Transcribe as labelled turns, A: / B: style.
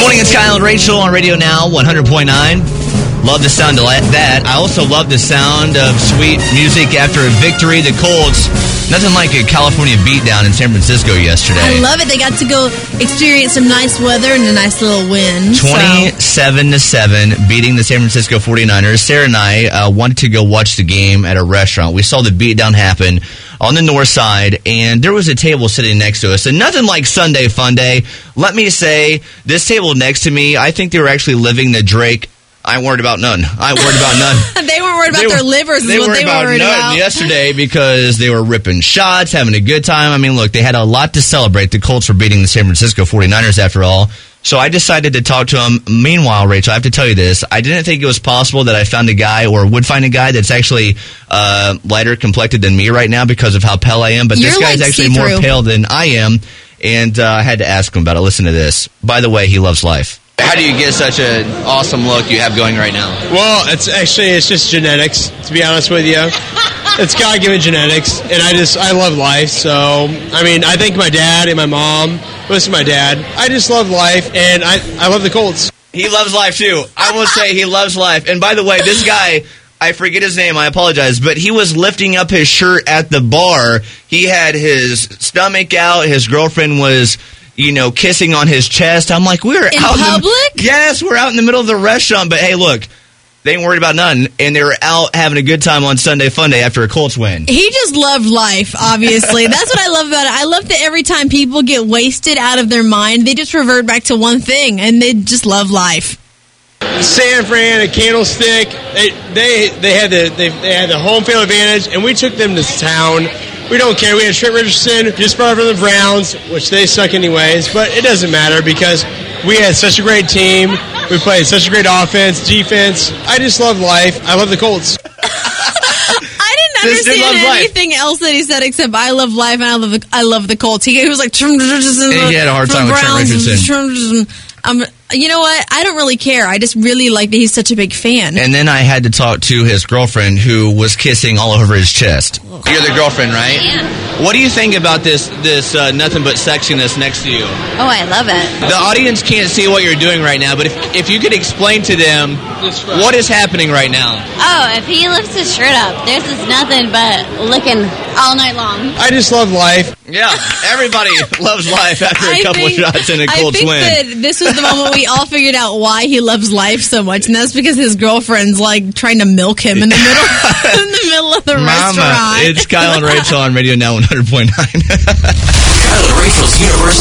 A: morning, it's Kyle and Rachel on Radio Now, 100.9. Love the sound of that. I also love the sound of sweet music after a victory. The Colts, nothing like a California beatdown in San Francisco yesterday.
B: I love it. They got to go experience some nice weather and a nice little wind.
A: 27-7, beating the San Francisco 49ers. Sarah and I wanted to go watch the game at a restaurant. We saw the beatdown happen on the north side, and there was a table sitting next to us. And nothing like Sunday Fun Day. Let me say, this table next to me, I think they were actually living the Drake I ain't worried about none. I ain't worried about none.
B: They weren't worried about their livers.
A: They weren't worried about yesterday because they were ripping shots, having a good time. I mean, look, they had a lot to celebrate. The Colts were beating the San Francisco 49ers after all. So I decided to talk to him. Meanwhile, Rachel, I have to tell you this. I didn't think it was possible that I found a guy or would find a guy that's actually lighter complected than me right now because of how pale I am. But this guy's actually more pale than I am. And I had to ask him about it. Listen to this. By the way, he loves life. How do you get such an awesome look you have going right now?
C: Well, it's just genetics, to be honest with you. It's God-given genetics, and I love life. So, I mean, I thank my dad and my mom. Listen to my dad. I just love life, and I love the Colts.
A: He loves life, too. I will say he loves life. And by the way, this guy, I forget his name, I apologize, but he was lifting up his shirt at the bar. He had his stomach out. His girlfriend was, kissing on his chest. I'm like, we're out
B: in public?
A: Yes, we're out in the middle of the restaurant. But hey, look, they ain't worried about none. And they were out having a good time on Sunday Fun Day after a Colts win.
B: He just loved life, obviously. That's what I love about it. I love that every time people get wasted out of their mind, they just revert back to one thing, and they just love life.
C: San Fran, a Candlestick, they had the home field advantage, and we took them to town. We don't care. We had Trent Richardson, just brought from the Browns, which they suck anyways, but it doesn't matter because we had such a great team. We played such a great offense, defense. I just love life. I love the Colts.
B: I didn't understand anything else that he said except I love life and I love the Colts. He was like,
A: he had a hard time with Trent Richardson.
B: You know what? I don't really care. I just really like that he's such a big fan.
A: And then I had to talk to his girlfriend who was kissing all over his chest. You're the girlfriend, right?
D: Yeah.
A: What do you think about this nothing but sexiness next to you?
D: Oh, I love it.
A: The audience can't see what you're doing right now, but if you could explain to them what is happening right now.
D: Oh, if he lifts his shirt up, there's just nothing but licking all night long.
C: I just love life.
A: Yeah, everybody loves life after a couple of shots and a Colts win.
B: I think that this was the moment we all figured out why he loves life so much, and that's because his girlfriend's like trying to milk him in the middle of the restaurant.
A: It's Kyle and Rachel on Radio Now 100.9.
E: Kyle and Rachel's Universe